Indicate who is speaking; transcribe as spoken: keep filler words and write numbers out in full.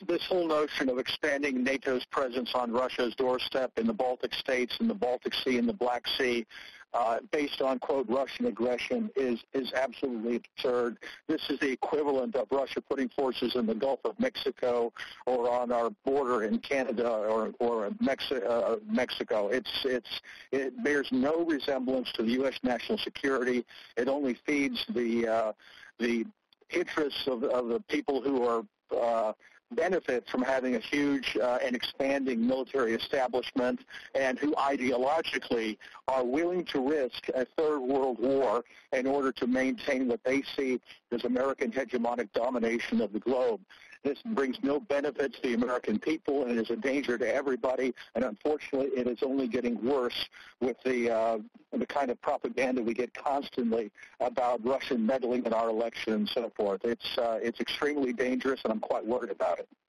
Speaker 1: this whole notion of expanding NATO's presence on Russia's doorstep in the Baltic states, in the Baltic Sea, in the Black Sea, uh, based on, quote, Russian aggression is, is absolutely absurd. This is the equivalent of Russia putting forces in the Gulf of Mexico or on our border in Canada or, or Mexi- uh, Mexico. It's, it's, it bears no resemblance to the U S national security. It only feeds the, uh, the interests of, of the people who are uh, benefit from having a huge uh, and expanding military establishment and who ideologically are willing to risk a third world war in order to maintain what they see as American hegemonic domination of the globe. This brings no benefit to the American people and is a danger to everybody, and unfortunately it is only getting worse with the, uh, the kind of propaganda we get constantly about Russian meddling in our election and so forth. It's, uh, it's extremely dangerous, and I'm quite worried about it.